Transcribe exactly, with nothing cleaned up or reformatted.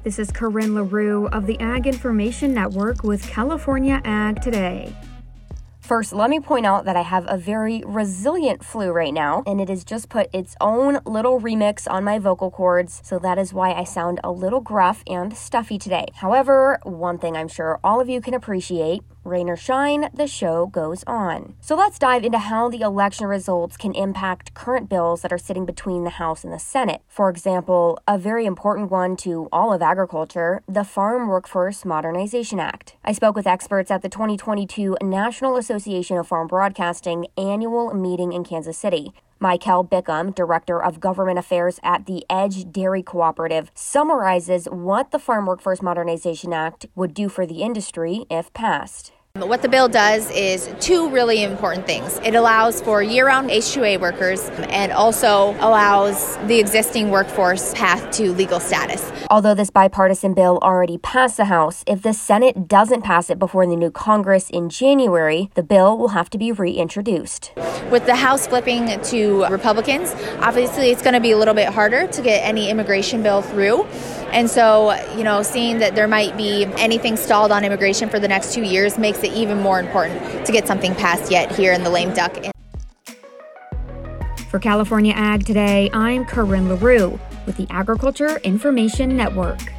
This is Corinne LaRue of the Ag Information Network with California Ag Today. First, let me point out that I have a very resilient flu right now, and it has just put its own little remix on my vocal cords, so that is why I sound a little gruff and stuffy today. However, one thing I'm sure all of you can appreciate, rain or shine, the show goes on. So let's dive into how the election results can impact current bills that are sitting between the House and the Senate. For example, a very important one to all of agriculture, the Farm Workforce Modernization Act. I spoke with experts at the twenty twenty-two National Association of Farm Broadcasting annual meeting in Kansas City. Michael Bickham, Director of Government Affairs at the Edge Dairy Cooperative, summarizes what the Farm Workforce Modernization Act would do for the industry if passed. What the bill does is two really important things. It allows for year-round H two A workers and also allows the existing workforce path to legal status. Although this bipartisan bill already passed the House, if the Senate doesn't pass it before the new Congress in January, the bill will have to be reintroduced. With the House flipping to Republicans, obviously it's going to be a little bit harder to get any immigration bill through. And so, you know, seeing that there might be anything stalled on immigration for the next two years makes it even more important to get something passed yet here in the lame duck. For California Ag Today, I'm Corinne LaRue with the Agriculture Information Network.